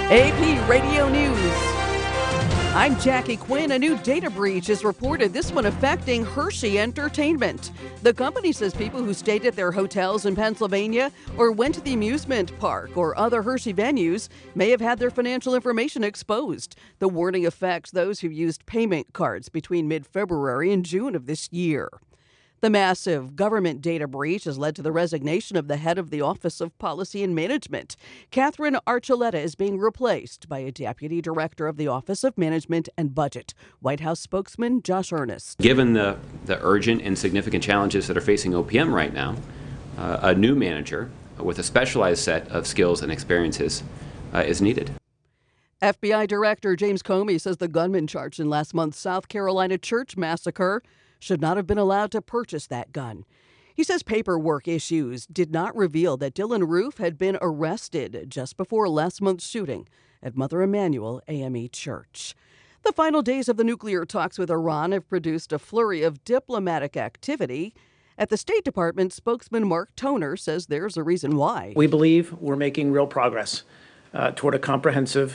AP Radio News. I'm Jackie Quinn. A new data breach is reported, this one affecting Hershey Entertainment. The company says people who stayed at their hotels in Pennsylvania or went to the amusement park or other Hershey venues may have had their financial information exposed. The warning affects those who used payment cards between mid-February and June of this year. The massive government data breach has led to the resignation of the head of the Office of Policy and Management. Catherine Archuleta is being replaced by a deputy director of the Office of Management and Budget. White House spokesman Josh Earnest. Given the urgent and significant challenges that are facing OPM right now, a new manager with a specialized set of skills and experiences is needed. FBI Director James Comey says the gunman charged in last month's South Carolina church massacre should not have been allowed to purchase that gun. He says paperwork issues did not reveal that Dylan Roof had been arrested just before last month's shooting at Mother Emanuel AME Church. The final days of the nuclear talks with Iran have produced a flurry of diplomatic activity. At the State Department, spokesman Mark Toner says there's a reason why. We believe we're making real progress toward a comprehensive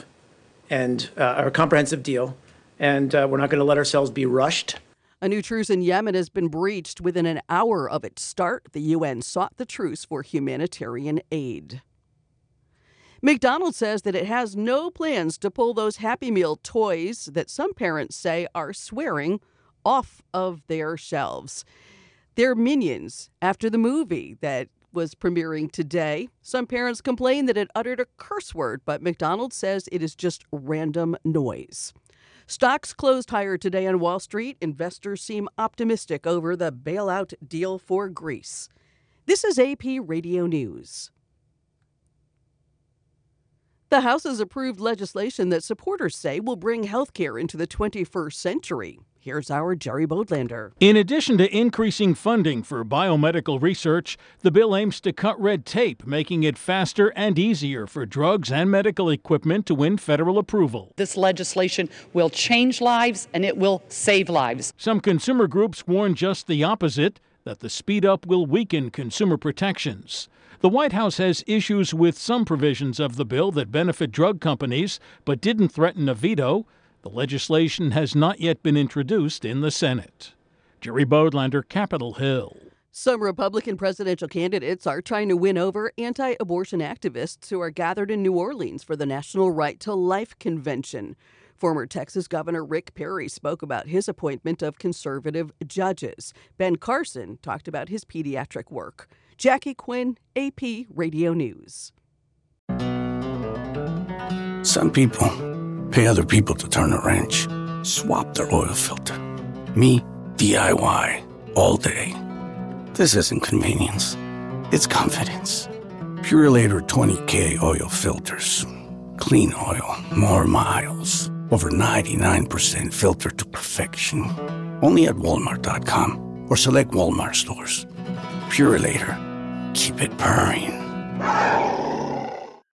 deal, and we're not going to let ourselves be rushed. A new truce in Yemen has been breached within an hour of its start. The UN sought the truce for humanitarian aid. McDonald's says that it has no plans to pull those Happy Meal toys that some parents say are swearing off of their shelves. They're Minions after the movie that was premiering today. Some parents complain that it uttered a curse word, but McDonald's says it is just random noise. Stocks closed higher today on Wall Street. Investors seem optimistic over the bailout deal for Greece. This is AP Radio News. The House has approved legislation that supporters say will bring health care into the 21st century. Here's our Jerry Bodlander. In addition to increasing funding for biomedical research, the bill aims to cut red tape, making it faster and easier for drugs and medical equipment to win federal approval. This legislation will change lives and it will save lives. Some consumer groups warn just the opposite, that the speed up will weaken consumer protections. The White House has issues with some provisions of the bill that benefit drug companies, but didn't threaten a veto. The legislation has not yet been introduced in the Senate. Jerry Bodlander, Capitol Hill. Some Republican presidential candidates are trying to win over anti-abortion activists who are gathered in New Orleans for the National Right to Life Convention. Former Texas Governor Rick Perry spoke about his appointment of conservative judges. Ben Carson talked about his pediatric work. Jackie Quinn, AP Radio News. Some people pay other people to turn a wrench, swap their oil filter. Me, DIY, all day. This isn't convenience. It's confidence. Purelator 20K oil filters. Clean oil, more miles. Over 99% filter to perfection. Only at Walmart.com or select Walmart stores. Purelator. Keep it purring.